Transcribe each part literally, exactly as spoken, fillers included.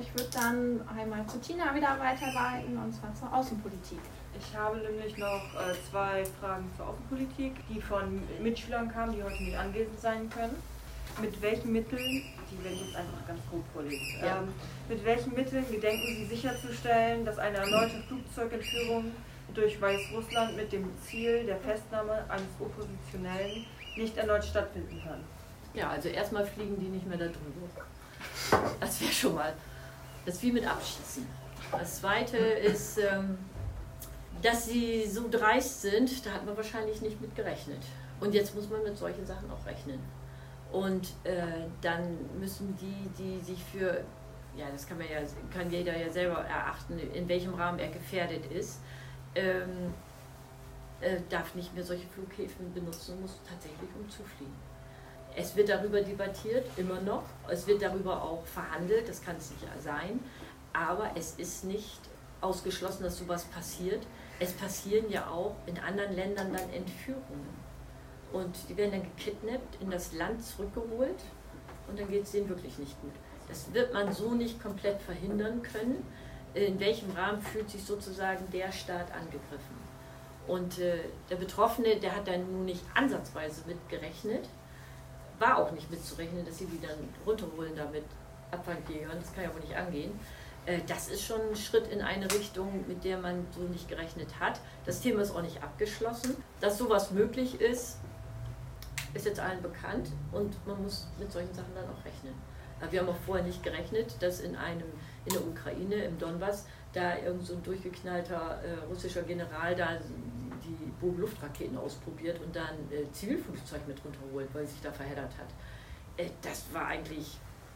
ich würde dann einmal zu Tina wieder weiterleiten, und zwar zur Außenpolitik. Ich habe nämlich noch äh, zwei Fragen zur Außenpolitik, die von Mitschülern kamen, die heute nicht anwesend sein können. Mit welchen Mitteln, die werde ich jetzt einfach ganz grob vorlesen, ja. ähm, mit welchen Mitteln gedenken Sie sicherzustellen, dass eine erneute Flugzeugentführung durch Weißrussland mit dem Ziel der Festnahme eines Oppositionellen nicht erneut stattfinden kann? Ja, also erstmal fliegen die nicht mehr da drüber. Das wäre schon mal, das ist wie mit Abschießen. Das Zweite ist, ähm, dass sie so dreist sind, da hat man wahrscheinlich nicht mit gerechnet. Und jetzt muss man mit solchen Sachen auch rechnen. Und äh, dann müssen die, die sich für, ja, das kann man ja, kann jeder ja selber erachten, in welchem Rahmen er gefährdet ist, ähm, äh, darf nicht mehr solche Flughäfen benutzen, muss tatsächlich umzufliegen. Es wird darüber debattiert, immer noch. Es wird darüber auch verhandelt, das kann es nicht sein. Aber es ist nicht ausgeschlossen, dass sowas passiert. Es passieren ja auch in anderen Ländern dann Entführungen. Und die werden dann gekidnappt, in das Land zurückgeholt und dann geht es denen wirklich nicht gut. Das wird man so nicht komplett verhindern können. In welchem Rahmen fühlt sich sozusagen der Staat angegriffen? Und äh, der Betroffene, der hat dann nun nicht ansatzweise mit gerechnet, war auch nicht mitzurechnen, dass sie die dann runterholen da mit Abfangjägern, das kann ja wohl nicht angehen. Äh, das ist schon ein Schritt in eine Richtung, mit der man so nicht gerechnet hat. Das Thema ist auch nicht abgeschlossen. Dass sowas möglich ist, ist jetzt allen bekannt und man muss mit solchen Sachen dann auch rechnen. Aber wir haben auch vorher nicht gerechnet, dass in einem, in der Ukraine, im Donbass, da irgend so ein durchgeknallter äh, russischer General da die Boden-Luftraketen ausprobiert und dann äh, Zivilflugzeug mit runterholt, weil sich da verheddert hat. Äh, das war eigentlich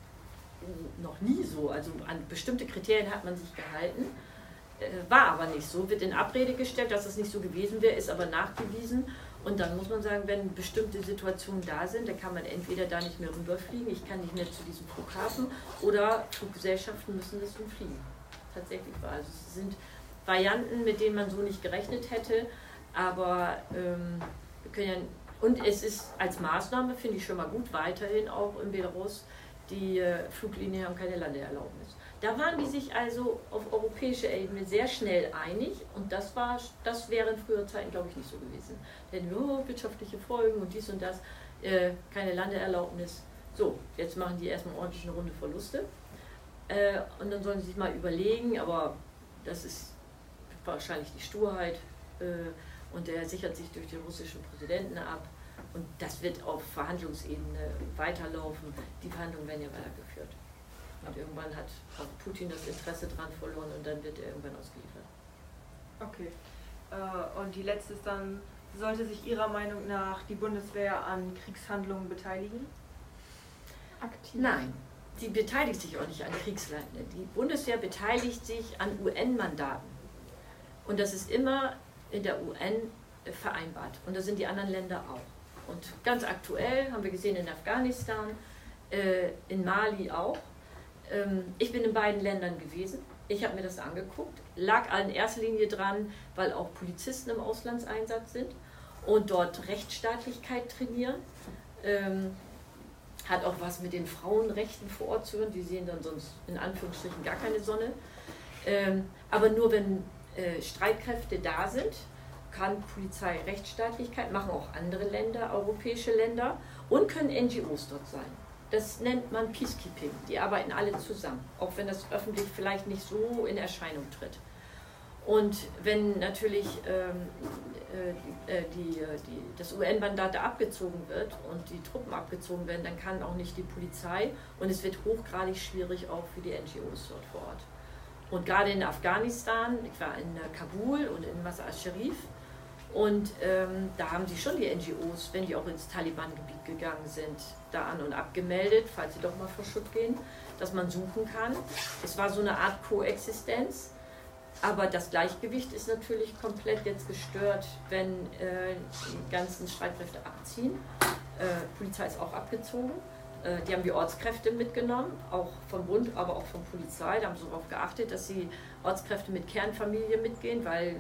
noch nie so. Also an bestimmte Kriterien hat man sich gehalten, äh, war aber nicht so. Wird in Abrede gestellt, dass das nicht so gewesen wäre, ist aber nachgewiesen. Und dann muss man sagen, wenn bestimmte Situationen da sind, dann kann man entweder da nicht mehr rüberfliegen, ich kann nicht mehr zu diesem Flughafen, oder Fluggesellschaften müssen das umfliegen. Tatsächlich war. Also es sind Varianten, mit denen man so nicht gerechnet hätte, aber ähm, wir können ja, und es ist als Maßnahme, finde ich schon mal gut, weiterhin auch in Belarus, die äh, Fluglinien haben keine Landeerlaubnis. Da waren die sich also auf europäischer Ebene sehr schnell einig und das, war, das wäre in früheren Zeiten, glaube ich, nicht so gewesen. Denn oh, wirtschaftliche Folgen und dies und das, äh, keine Landeerlaubnis. So, jetzt machen die erstmal ordentlich eine Runde Verluste äh, und dann sollen sie sich mal überlegen, aber das ist wahrscheinlich die Sturheit äh, und der sichert sich durch den russischen Präsidenten ab und das wird auf Verhandlungsebene weiterlaufen. Die Verhandlungen werden ja weitergeführt. Und irgendwann hat auch Putin das Interesse dran verloren und dann wird er irgendwann ausgeliefert. Okay. Äh, und die letzte ist dann, sollte sich Ihrer Meinung nach die Bundeswehr an Kriegshandlungen beteiligen? Aktiv. Nein, sie beteiligt sich auch nicht an Kriegshandlungen. Die Bundeswehr beteiligt sich an U N-Mandaten. Und das ist immer in der U N vereinbart. Und das sind die anderen Länder auch. Und ganz aktuell haben wir gesehen in Afghanistan, äh, in Mali auch. Ich bin in beiden Ländern gewesen, ich habe mir das angeguckt, lag in erster Linie dran, weil auch Polizisten im Auslandseinsatz sind und dort Rechtsstaatlichkeit trainieren. Ähm, hat auch was mit den Frauenrechten vor Ort zu tun, die sehen dann sonst in Anführungsstrichen gar keine Sonne. Ähm, aber nur wenn äh, Streitkräfte da sind, kann Polizei Rechtsstaatlichkeit, machen auch andere Länder, europäische Länder und können N G Os dort sein. Das nennt man Peacekeeping. Die arbeiten alle zusammen, auch wenn das öffentlich vielleicht nicht so in Erscheinung tritt. Und wenn natürlich ähm, äh, die, die, das U N-Mandat abgezogen wird und die Truppen abgezogen werden, dann kann auch nicht die Polizei und es wird hochgradig schwierig auch für die N G Os dort vor Ort. Und gerade in Afghanistan, ich war in Kabul und in Mazar-i-Sharif, und ähm, da haben sie schon die N G Os, wenn die auch ins Taliban-Gebiet gegangen sind, da an und abgemeldet, falls sie doch mal vor Schutt gehen, dass man suchen kann. Es war so eine Art Koexistenz, aber das Gleichgewicht ist natürlich komplett jetzt gestört, wenn äh, die ganzen Streitkräfte abziehen. Äh, Polizei ist auch abgezogen. Äh, die haben die Ortskräfte mitgenommen, auch vom Bund, aber auch von Polizei. Da haben sie darauf geachtet, dass die Ortskräfte mit Kernfamilie mitgehen, weil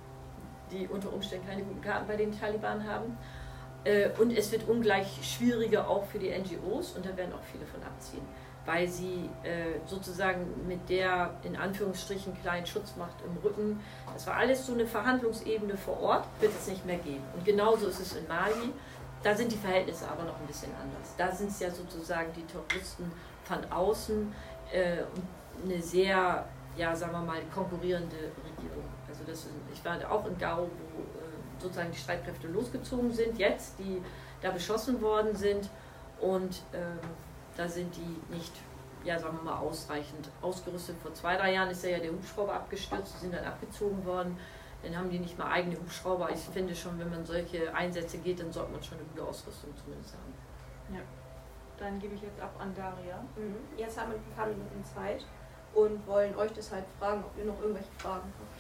die unter Umständen keine guten Karten bei den Taliban haben. Und es wird ungleich schwieriger auch für die N G Os und da werden auch viele von abziehen. weil sie äh, sozusagen mit der in Anführungsstrichen kleinen Schutzmacht im Rücken, das war alles so eine Verhandlungsebene vor Ort, wird es nicht mehr geben. Und genauso ist es in Mali. Da sind die Verhältnisse aber noch ein bisschen anders. Da sind es ja sozusagen die Terroristen von außen äh, und eine sehr, ja, sagen wir mal, konkurrierende Regierung. Also das ist, ich war auch in Gao, wo äh, sozusagen die Streitkräfte losgezogen sind, jetzt, die da beschossen worden sind. Und ähm, da sind die nicht, ja, sagen wir mal, ausreichend ausgerüstet. Vor zwei, drei Jahren ist ja der Hubschrauber abgestürzt, die sind dann abgezogen worden. Dann haben die nicht mal eigene Hubschrauber. Ich finde schon, wenn man solche Einsätze geht, dann sollte man schon eine gute Ausrüstung zumindest haben. Ja. Dann gebe ich jetzt ab an Daria. Mhm. Jetzt haben wir ein paar Minuten Zeit und wollen euch deshalb fragen, ob ihr noch irgendwelche Fragen habt.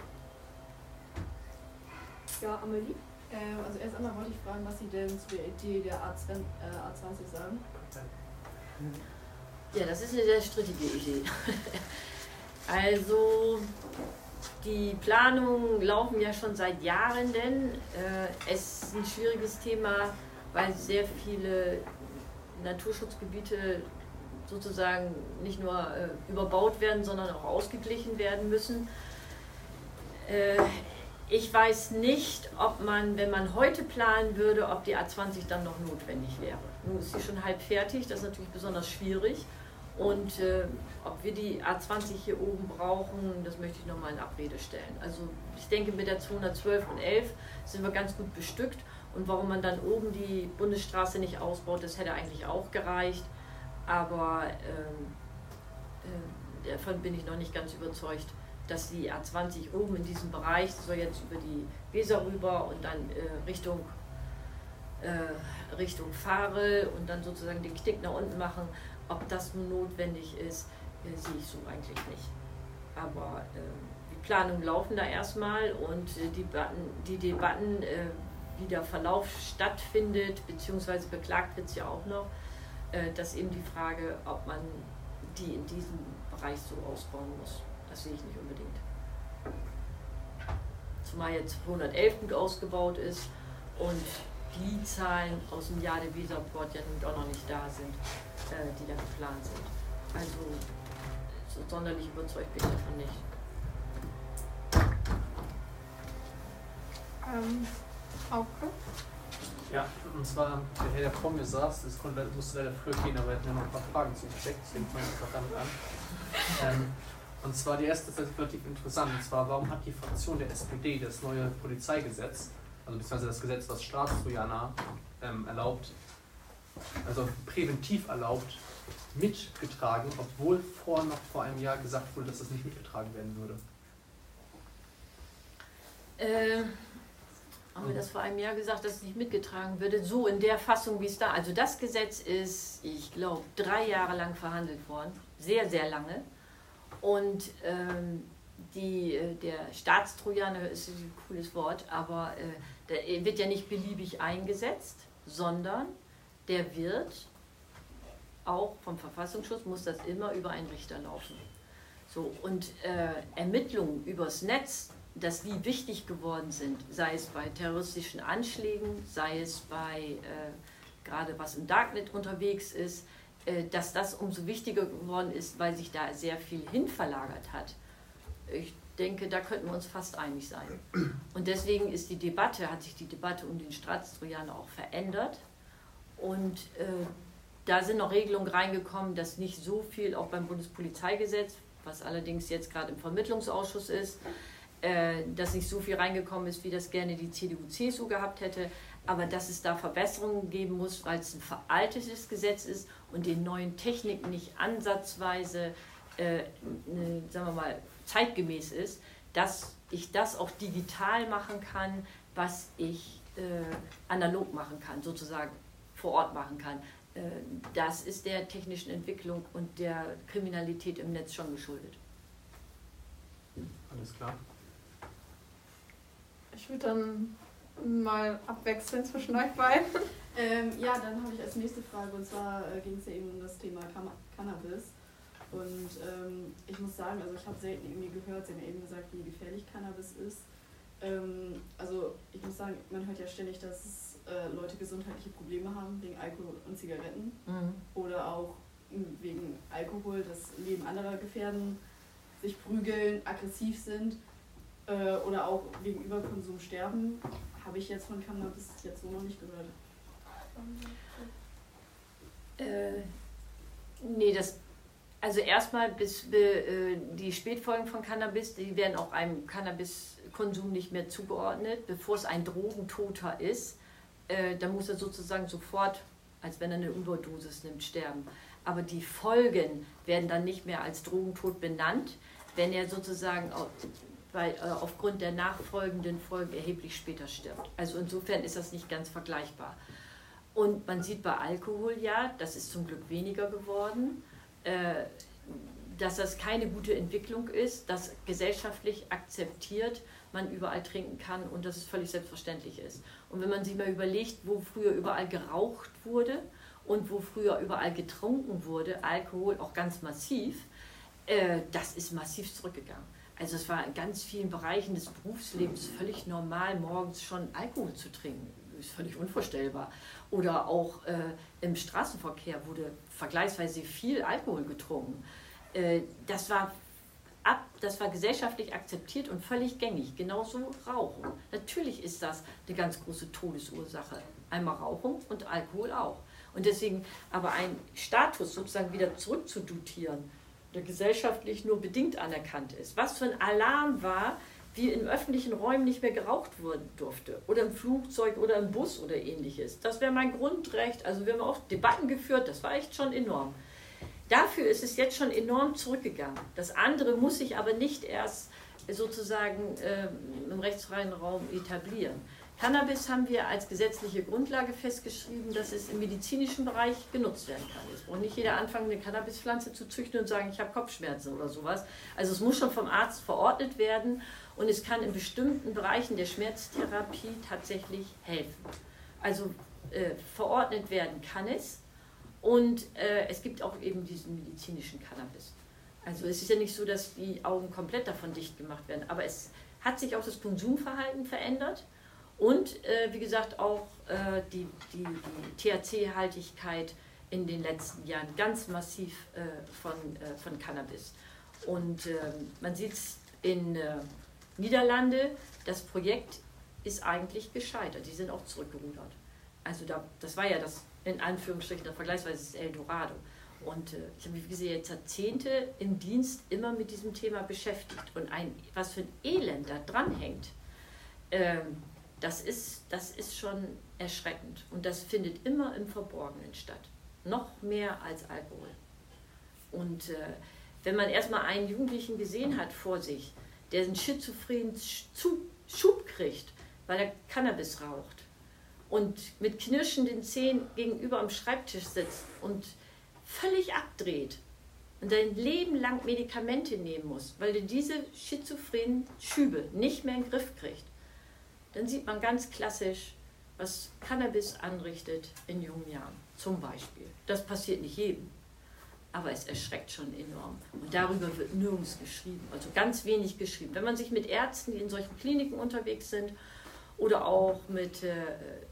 Ja, Amelie? Ähm, also erst einmal wollte ich fragen, was Sie denn zu der Idee der A zwanzig sagen. Ja, das ist eine sehr strittige Idee. Also die Planungen laufen ja schon seit Jahren, denn äh, es ist ein schwieriges Thema, weil sehr viele Naturschutzgebiete sozusagen nicht nur äh, überbaut werden, sondern auch ausgeglichen werden müssen. Äh, ich weiß nicht, ob man, wenn man heute planen würde, ob die A zwanzig dann noch notwendig wäre. Nun ist sie schon halb fertig, das ist natürlich besonders schwierig. Und äh, ob wir die A zwanzig hier oben brauchen, das möchte ich nochmal in Abrede stellen. Also ich denke, mit der zweihundertzwölf und elf sind wir ganz gut bestückt. Und warum man dann oben die Bundesstraße nicht ausbaut, das hätte eigentlich auch gereicht. Aber ähm, äh, davon bin ich noch nicht ganz überzeugt, dass die A zwanzig oben in diesem Bereich, das soll jetzt über die Weser rüber und dann äh, Richtung, äh, Richtung Fahre und dann sozusagen den Knick nach unten machen. Ob das nun notwendig ist, äh, sehe ich so eigentlich nicht. Aber äh, die Planungen laufen da erstmal und äh, die, Debatten, die Debatten, äh, wie der Verlauf stattfindet, beziehungsweise beklagt wird es ja auch noch, äh, dass eben die Frage, ob man die in diesem Bereich so ausbauen muss. Das sehe ich nicht unbedingt. Zumal jetzt hundertelf gut ausgebaut ist und die Zahlen aus dem Jahr der Weserport ja nun auch noch nicht da sind, äh, die da geplant sind. Also so sonderlich überzeugt bin ich davon nicht. Ähm, Auke? Ja, und zwar der Herr, der vor mir saß, das konnte, musste leider früher gehen, aber er hat mir noch ein paar Fragen zugesteckt, deswegen fange ich einfach damit an. Ähm, und zwar die erste ist relativ interessant, und zwar, warum hat die Fraktion der S P D das neue Polizeigesetz, also beziehungsweise das Gesetz, was Staatstrojaner ähm, erlaubt, also präventiv erlaubt, mitgetragen, obwohl vor noch vor einem Jahr gesagt wurde, dass das nicht mitgetragen werden würde? Äh, haben wir das vor einem Jahr gesagt, dass es nicht mitgetragen würde? So in der Fassung, wie es da. Also das Gesetz ist, ich glaube, drei Jahre lang verhandelt worden. Sehr, sehr lange. Und ähm, die, der Staatstrojaner ist ein cooles Wort, aber äh, der wird ja nicht beliebig eingesetzt, sondern der wird auch vom Verfassungsschutz, muss das immer über einen Richter laufen. So, und äh, Ermittlungen übers Netz, dass die wichtig geworden sind, sei es bei terroristischen Anschlägen, sei es bei, äh, gerade was im Darknet unterwegs ist, äh, dass das umso wichtiger geworden ist, weil sich da sehr viel hin verlagert hat. Ich denke, da könnten wir uns fast einig sein. Und deswegen ist die Debatte, hat sich die Debatte um den Staatstrojaner auch verändert. Und äh, da sind noch Regelungen reingekommen, dass nicht so viel, auch beim Bundespolizeigesetz, was allerdings jetzt gerade im Vermittlungsausschuss ist, äh, dass nicht so viel reingekommen ist, wie das gerne die C D U C S U gehabt hätte, aber dass es da Verbesserungen geben muss, weil es ein veraltetes Gesetz ist und den neuen Techniken nicht ansatzweise, äh, ne, sagen wir mal, zeitgemäß ist, dass ich das auch digital machen kann, was ich äh, analog machen kann, sozusagen vor Ort machen kann. Äh, das ist der technischen Entwicklung und der Kriminalität im Netz schon geschuldet. Alles klar. Ich würde dann mal abwechseln zwischen euch beiden. Ähm, ja, dann habe ich als nächste Frage, und zwar äh, ging es ja eben um das Thema Cam Cannabis. Und ähm, ich muss sagen, also ich habe selten irgendwie gehört, Sie haben ja eben gesagt, wie gefährlich Cannabis ist. Ähm, also ich muss sagen, man hört ja ständig, dass äh, Leute gesundheitliche Probleme haben wegen Alkohol und Zigaretten. Mhm. Oder auch wegen Alkohol das Leben anderer gefährden, sich prügeln, aggressiv sind äh, oder auch wegen Überkonsum sterben, habe ich jetzt von Cannabis jetzt so noch nicht gehört. Äh, nee, das, also erstmal bis äh, die Spätfolgen von Cannabis, die werden auch einem Cannabiskonsum nicht mehr zugeordnet, bevor es ein Drogentoter ist. Äh, da muss er sozusagen sofort, als wenn er eine Überdosis nimmt, sterben. Aber die Folgen werden dann nicht mehr als Drogentod benannt, wenn er sozusagen auf, weil, äh, aufgrund der nachfolgenden Folgen erheblich später stirbt. Also insofern ist das nicht ganz vergleichbar. Und man sieht bei Alkohol ja, das ist zum Glück weniger geworden, äh, dass das keine gute Entwicklung ist, dass gesellschaftlich akzeptiert man überall trinken kann und dass es völlig selbstverständlich ist. Und wenn man sich mal überlegt, wo früher überall geraucht wurde und wo früher überall getrunken wurde, Alkohol auch ganz massiv, äh, das ist massiv zurückgegangen. Also es war in ganz vielen Bereichen des Berufslebens völlig normal, morgens schon Alkohol zu trinken. Das ist völlig unvorstellbar. Oder auch äh, im Straßenverkehr wurde vergleichsweise viel Alkohol getrunken. Äh, das war Ab, das war gesellschaftlich akzeptiert und völlig gängig. Genauso Rauchen. Natürlich ist das eine ganz große Todesursache. Einmal Rauchen und Alkohol auch. Und deswegen aber einen Status sozusagen wieder zurückzudotieren, der gesellschaftlich nur bedingt anerkannt ist. Was für ein Alarm war, wie in öffentlichen Räumen nicht mehr geraucht werden durfte. Oder im Flugzeug oder im Bus oder ähnliches. Das wäre mein Grundrecht. Also wir haben auch Debatten geführt, das war echt schon enorm. Dafür ist es jetzt schon enorm zurückgegangen. Das andere muss sich aber nicht erst sozusagen äh, im rechtsfreien Raum etablieren. Cannabis haben wir als gesetzliche Grundlage festgeschrieben, dass es im medizinischen Bereich genutzt werden kann. Es braucht nicht jeder anfangen, eine Cannabispflanze zu züchten und sagen, ich habe Kopfschmerzen oder sowas. Also es muss schon vom Arzt verordnet werden und es kann in bestimmten Bereichen der Schmerztherapie tatsächlich helfen. Also äh, verordnet werden kann es. Und äh, es gibt auch eben diesen medizinischen Cannabis. Also es ist ja nicht so, dass die Augen komplett davon dicht gemacht werden, aber es hat sich auch das Konsumverhalten verändert und äh, wie gesagt auch äh, die, die, die T H C-Haltigkeit in den letzten Jahren ganz massiv äh, von, äh, von Cannabis. Und äh, man sieht es in äh, Niederlande, das Projekt ist eigentlich gescheitert, die sind auch zurückgerudert. Also da, das war ja das in Anführungsstrichen der vergleichsweise das Eldorado. Und äh, ich habe mich wie gesagt, Jahrzehnte im Dienst immer mit diesem Thema beschäftigt. Und ein, was für ein Elend da dranhängt, ähm, das, ist, das ist schon erschreckend. Und das findet immer im Verborgenen statt. Noch mehr als Alkohol. Und äh, wenn man erstmal einen Jugendlichen gesehen hat vor sich, der einen schizophrenen Schub kriegt, weil er Cannabis raucht, und mit knirschenden Zähnen gegenüber am Schreibtisch sitzt und völlig abdreht und sein Leben lang Medikamente nehmen muss, weil er diese schizophrenen Schübe nicht mehr in den Griff kriegt, dann sieht man ganz klassisch, was Cannabis anrichtet in jungen Jahren, zum Beispiel. Das passiert nicht jedem, aber es erschreckt schon enorm. Und darüber wird nirgends geschrieben, also ganz wenig geschrieben. Wenn man sich mit Ärzten, die in solchen Kliniken unterwegs sind, oder auch mit äh,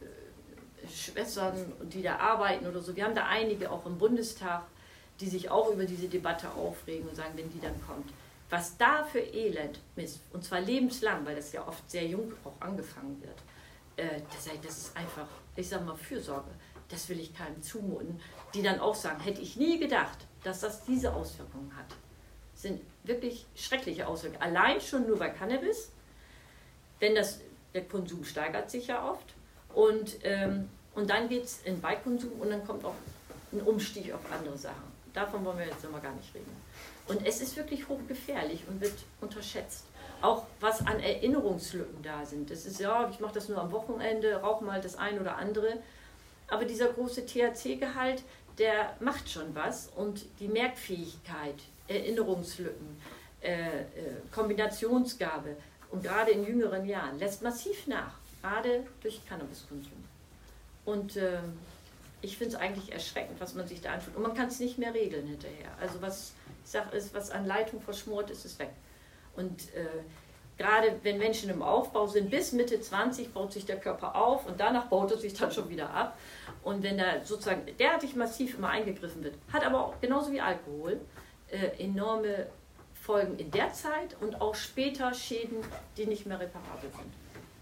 Schwestern, die da arbeiten oder so. Wir haben da einige auch im Bundestag, die sich auch über diese Debatte aufregen und sagen, wenn die dann kommt, was da für Elend ist, und zwar lebenslang, weil das ja oft sehr jung auch angefangen wird, äh, das, das ist einfach, ich sag mal, Fürsorge. Das will ich keinem zumuten. Die dann auch sagen, hätte ich nie gedacht, dass das diese Auswirkungen hat. Das sind wirklich schreckliche Auswirkungen. Allein schon nur bei Cannabis, wenn das der Konsum steigert sich ja oft und, ähm, und dann geht es in Beikonsum und dann kommt auch ein Umstieg auf andere Sachen. Davon wollen wir jetzt immer gar nicht reden. Und es ist wirklich hochgefährlich und wird unterschätzt. Auch was an Erinnerungslücken da sind. Das ist ja, ich mache das nur am Wochenende, rauche mal das ein oder andere. Aber dieser große T H C-Gehalt, der macht schon was und die Merkfähigkeit, Erinnerungslücken, äh, äh, Kombinationsgabe, und gerade in jüngeren Jahren, lässt massiv nach, gerade durch Cannabiskonsum. Und äh, ich finde es eigentlich erschreckend, was man sich da antut. Und man kann es nicht mehr regeln hinterher. Also was ich sage, ist, was an Leitung verschmort ist, ist weg. Und äh, gerade wenn Menschen im Aufbau sind, bis Mitte zwanzig baut sich der Körper auf und danach baut er sich dann schon wieder ab. Und wenn da sozusagen derartig massiv immer eingegriffen wird, hat aber auch genauso wie Alkohol äh, enorme Folgen in der Zeit und auch später Schäden, die nicht mehr reparabel sind.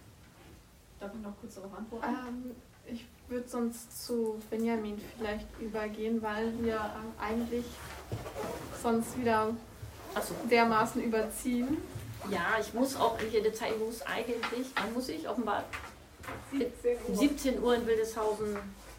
Darf ich noch kurz darauf antworten? Ähm, ich würde sonst zu Benjamin vielleicht übergehen, weil wir äh, eigentlich sonst wieder Ach so. dermaßen überziehen. Ja, ich muss auch in jede Zeit, ich muss eigentlich, wann muss ich offenbar siebzehn Uhr. siebzehn Uhr in Wildeshausen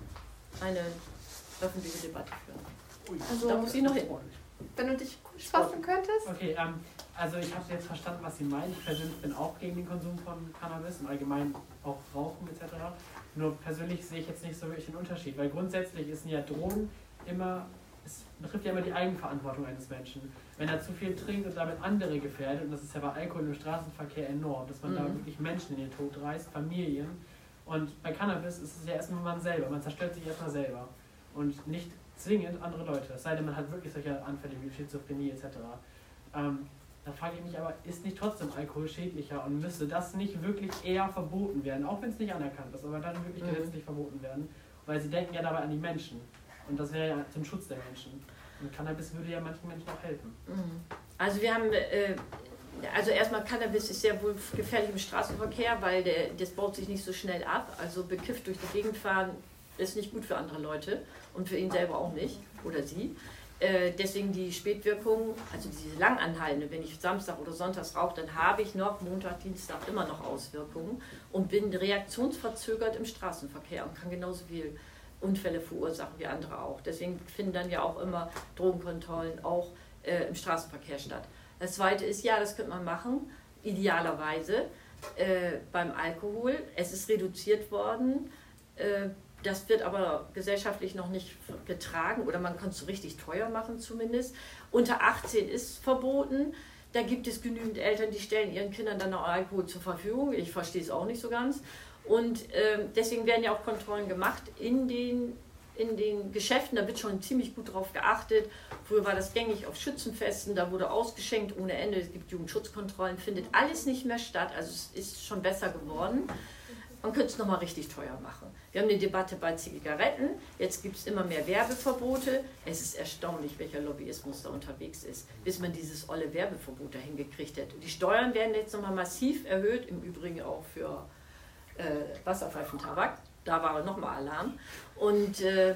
eine öffentliche Debatte führen. Also, Da muss ich noch hin. wenn du dich kurz fassen könntest. Okay, ähm, also ich habe jetzt verstanden, was Sie meinen. Ich persönlich bin auch gegen den Konsum von Cannabis und allgemein auch Rauchen et cetera. Nur persönlich sehe ich jetzt nicht so wirklich den Unterschied, weil grundsätzlich ist ja Drogen immer, es betrifft ja immer die Eigenverantwortung eines Menschen. Wenn er zu viel trinkt und damit andere gefährdet, und das ist ja bei Alkohol im Straßenverkehr enorm, dass man mhm. da wirklich Menschen in den Tod reißt, Familien. Und bei Cannabis ist es ja erstmal man selber, man zerstört sich erstmal selber und nicht zwingend andere Leute, es sei denn, man hat wirklich solche Anfälle wie Schizophrenie et cetera. Ähm, da frage ich mich aber, ist nicht trotzdem Alkohol schädlicher und müsste das nicht wirklich eher verboten werden, auch wenn es nicht anerkannt ist, aber dann wirklich mhm. gesetzlich verboten werden, weil sie denken ja dabei an die Menschen und das wäre ja zum Schutz der Menschen. Und Cannabis würde ja manchen Menschen auch helfen. Also wir haben, äh, also erstmal Cannabis ist sehr wohl gefährlich im Straßenverkehr, weil der, das baut sich nicht so schnell ab. Also bekifft durch die Gegend fahren ist nicht gut für andere Leute und für ihn selber auch nicht oder sie. Äh, deswegen die Spätwirkung, also diese langanhaltende, wenn ich Samstag oder Sonntags rauche, dann habe ich noch Montag, Dienstag immer noch Auswirkungen und bin reaktionsverzögert im Straßenverkehr und kann genauso viel Unfälle verursachen wie andere auch. Deswegen finden dann ja auch immer Drogenkontrollen auch äh, im Straßenverkehr statt. Das Zweite ist, ja, das könnte man machen, idealerweise äh, beim Alkohol. Es ist reduziert worden, äh, das wird aber gesellschaftlich noch nicht getragen oder man kann es so richtig teuer machen zumindest. Unter achtzehn ist verboten. Da gibt es genügend Eltern, die stellen ihren Kindern dann noch Alkohol zur Verfügung. Ich verstehe es auch nicht so ganz. Und äh, deswegen werden ja auch Kontrollen gemacht in den, in den Geschäften. Da wird schon ziemlich gut drauf geachtet. Früher war das gängig auf Schützenfesten, da wurde ausgeschenkt ohne Ende. Es gibt Jugendschutzkontrollen, findet alles nicht mehr statt. Also es ist schon besser geworden. Man könnte es nochmal richtig teuer machen. Wir haben eine Debatte bei Zigaretten. Jetzt gibt es immer mehr Werbeverbote. Es ist erstaunlich, welcher Lobbyismus da unterwegs ist, bis man dieses olle Werbeverbot dahin gekriegt hat. Die Steuern werden jetzt nochmal massiv erhöht, im Übrigen auch für äh, Wasserpfeifen, Tabak. Da war nochmal Alarm. Und äh,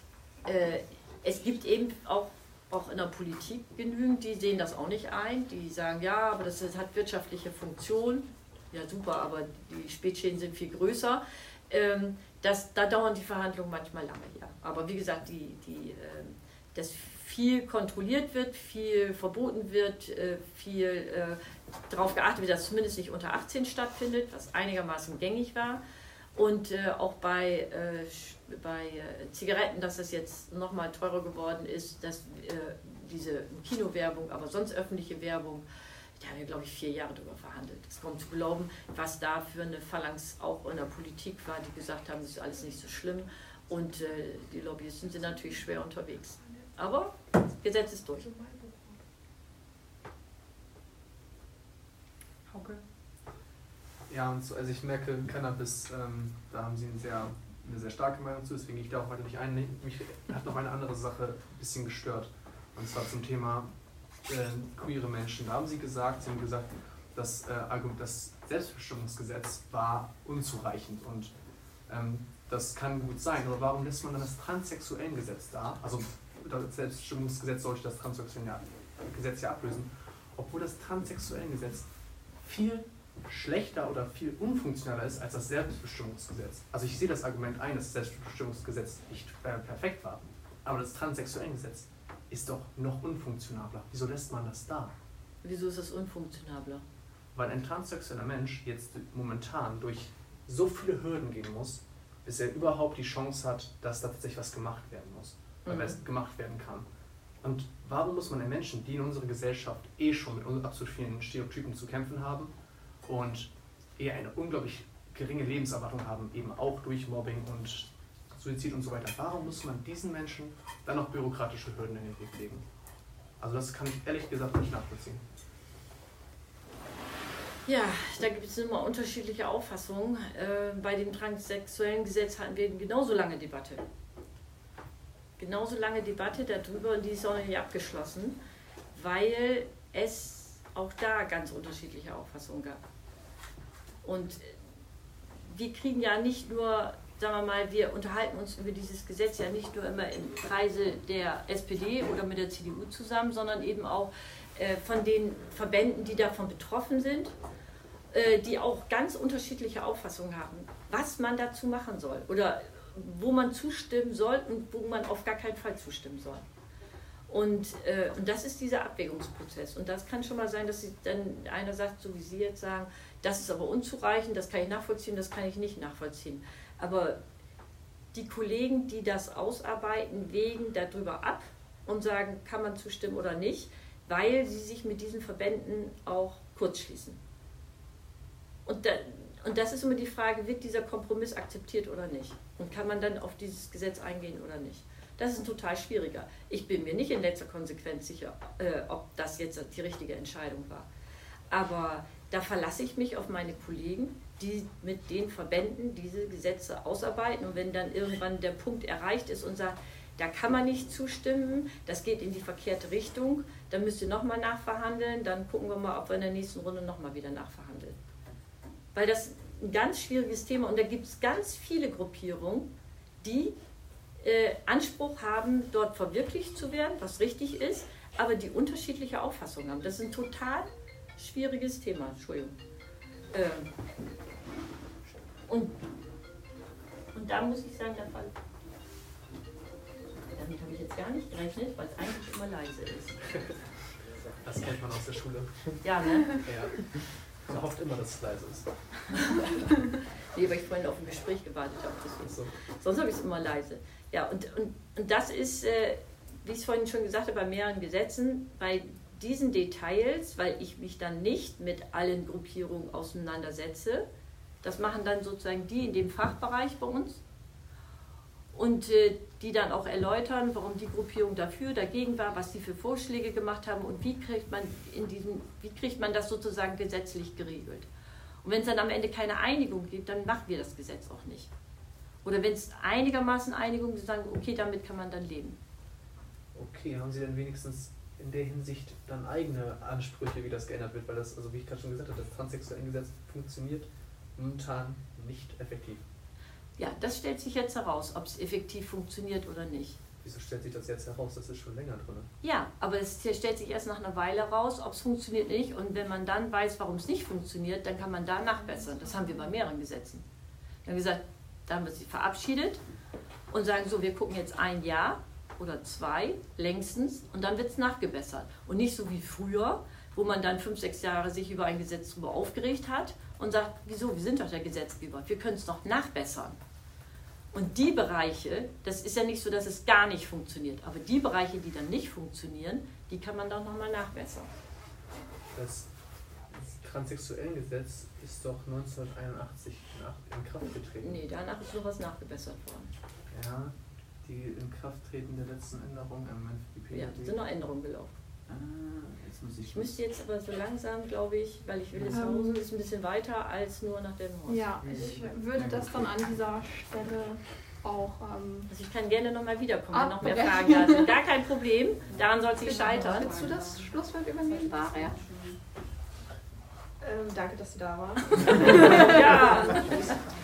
äh, es gibt eben auch, auch in der Politik genügend, die sehen das auch nicht ein. Die sagen, ja, aber das, das hat wirtschaftliche Funktion. Ja, super, aber die Spätschäden sind viel größer. Ähm, das, da dauern die Verhandlungen manchmal lange, ja. Aber wie gesagt, die, die, äh, dass viel kontrolliert wird, viel verboten wird, äh, viel äh, darauf geachtet wird, dass zumindest nicht unter achtzehn stattfindet, was einigermaßen gängig war. Und äh, auch bei, äh, bei äh, Zigaretten, dass das jetzt nochmal teurer geworden ist, dass äh, diese Kinowerbung, aber sonst öffentliche Werbung, da haben wir, glaube ich, vier Jahre darüber verhandelt. Es kommt zu glauben, was da für eine Phalanx auch in der Politik war, die gesagt haben, das ist alles nicht so schlimm. Und äh, die Lobbyisten sind natürlich schwer unterwegs. Aber das Gesetz ist durch. Hauke? Ja, und so, also ich merke, Cannabis, ähm, da haben Sie eine sehr, eine sehr starke Meinung zu, deswegen gehe ich da auch weiter nicht ein. Mich hat noch eine andere Sache ein bisschen gestört. Und zwar zum Thema Äh, queere Menschen. Da haben Sie gesagt, Sie haben gesagt, das, äh, das Selbstbestimmungsgesetz war unzureichend und ähm, das kann gut sein, aber warum lässt man dann das Transsexuellengesetz da? Also das Selbstbestimmungsgesetz sollte das Transsexuellengesetz ja ablösen, obwohl das Transsexuellengesetz viel schlechter oder viel unfunktionaler ist als das Selbstbestimmungsgesetz. Also ich sehe das Argument ein, dass das Selbstbestimmungsgesetz nicht äh, perfekt war, aber das Transsexuellengesetz ist doch noch unfunktionabler. Wieso lässt man das da? Wieso ist das unfunktionabler? Weil ein transsexueller Mensch jetzt momentan durch so viele Hürden gehen muss, bis er überhaupt die Chance hat, dass da tatsächlich was gemacht werden muss. Weil mhm. es gemacht werden kann. Und warum muss man den Menschen, die in unserer Gesellschaft eh schon mit absolut vielen Stereotypen zu kämpfen haben und eher eine unglaublich geringe Lebenserwartung haben, eben auch durch Mobbing und Suizid und so weiter. Warum muss man diesen Menschen dann noch bürokratische Hürden in den Weg legen? Also das kann ich ehrlich gesagt nicht nachvollziehen. Ja, da gibt es immer unterschiedliche Auffassungen. Äh, bei dem transsexuellen Gesetz hatten wir genauso lange Debatte. Genauso lange Debatte darüber und die ist auch noch nicht abgeschlossen, weil es auch da ganz unterschiedliche Auffassungen gab. Und wir kriegen ja nicht nur, sagen wir mal, wir unterhalten uns über dieses Gesetz ja nicht nur immer im Kreise der S P D oder mit der C D U zusammen, sondern eben auch äh, von den Verbänden, die davon betroffen sind, äh, die auch ganz unterschiedliche Auffassungen haben, was man dazu machen soll oder wo man zustimmen soll und wo man auf gar keinen Fall zustimmen soll. Und, äh, und das ist dieser Abwägungsprozess. Und das kann schon mal sein, dass sie dann einer sagt, so wie Sie jetzt sagen, das ist aber unzureichend, das kann ich nachvollziehen, das kann ich nicht nachvollziehen. Aber die Kollegen, die das ausarbeiten, wägen darüber ab und sagen, kann man zustimmen oder nicht, weil sie sich mit diesen Verbänden auch kurzschließen. Und, da, und das ist immer die Frage, wird dieser Kompromiss akzeptiert oder nicht? Und kann man dann auf dieses Gesetz eingehen oder nicht? Das ist ein total schwieriger. Ich bin mir nicht in letzter Konsequenz sicher, äh, ob das jetzt die richtige Entscheidung war. Aber da verlasse ich mich auf meine Kollegen, die mit den Verbänden diese Gesetze ausarbeiten. Und wenn dann irgendwann der Punkt erreicht ist und sagt, da kann man nicht zustimmen, das geht in die verkehrte Richtung, dann müsst ihr nochmal nachverhandeln, dann gucken wir mal, ob wir in der nächsten Runde nochmal wieder nachverhandeln. Weil das ein ganz schwieriges Thema und da gibt es ganz viele Gruppierungen, die äh, Anspruch haben, dort verwirklicht zu werden, was richtig ist, aber die unterschiedliche Auffassungen haben. Das ist ein total schwieriges Thema, Entschuldigung. Ähm, und, und da muss ich sagen, der Fall, damit habe ich jetzt gar nicht gerechnet, weil es eigentlich immer leise ist. Das kennt man aus der Schule. Ja, ne? Ja. Man hofft immer, dass es leise ist. Nee, weil ich vorhin auf ein Gespräch gewartet habe. Deswegen. So. Sonst habe ich es immer leise. Ja, und, und, und das ist, äh, wie ich es vorhin schon gesagt habe, bei mehreren Gesetzen, bei diesen Details, weil ich mich dann nicht mit allen Gruppierungen auseinandersetze. Das machen dann sozusagen die in dem Fachbereich bei uns und äh, die dann auch erläutern, warum die Gruppierung dafür, dagegen war, was sie für Vorschläge gemacht haben und wie kriegt man in diesem, wie kriegt man das sozusagen gesetzlich geregelt. Und wenn es dann am Ende keine Einigung gibt, dann machen wir das Gesetz auch nicht. Oder wenn es einigermaßen Einigung ist, sagen, okay, damit kann man dann leben. Okay, haben Sie denn wenigstens in der Hinsicht dann eigene Ansprüche, wie das geändert wird? Weil das, also wie ich gerade schon gesagt habe, das transsexuelle Gesetz funktioniert momentan nicht effektiv. Ja, das stellt sich jetzt heraus, ob es effektiv funktioniert oder nicht. Wieso stellt sich das jetzt heraus? Das ist schon länger drin. Ja, aber es stellt sich erst nach einer Weile raus, ob es funktioniert oder nicht. Und wenn man dann weiß, warum es nicht funktioniert, dann kann man da nachbessern. Das haben wir bei mehreren Gesetzen. Dann haben wir gesagt, da haben wir sie verabschiedet und sagen so, wir gucken jetzt ein Jahr oder zwei längstens und dann wird es nachgebessert. Und nicht so wie früher, wo man dann fünf, sechs Jahre sich über ein Gesetz drüber aufgeregt hat und sagt, wieso, wir sind doch der Gesetzgeber, wir können es doch nachbessern. Und die Bereiche, das ist ja nicht so, dass es gar nicht funktioniert, aber die Bereiche, die dann nicht funktionieren, die kann man doch nochmal nachbessern. Das, das transsexuelle Gesetz ist doch neunzehnhunderteinundachtzig in, in Kraft getreten. Nee, danach ist sowas nachgebessert worden. Ja, die Inkrafttreten der letzten Änderungen am Ja, da sind noch Änderungen gelaufen. Ah, jetzt muss ich. Ich müsste jetzt aber so langsam, glaube ich, weil ich will jetzt nach Hause, ist ein bisschen weiter als nur nach Delmenhorst. Ja, ich würde das dann an dieser Stelle auch. Ähm, Also ich kann gerne nochmal wiederkommen, wenn Ah, noch mehr okay. Fragen da sind. Gar kein Problem, daran soll es nicht genau. scheitern. Willst du das Schlusswort übernehmen, Daria? Ähm, danke, dass Sie da waren. Ja.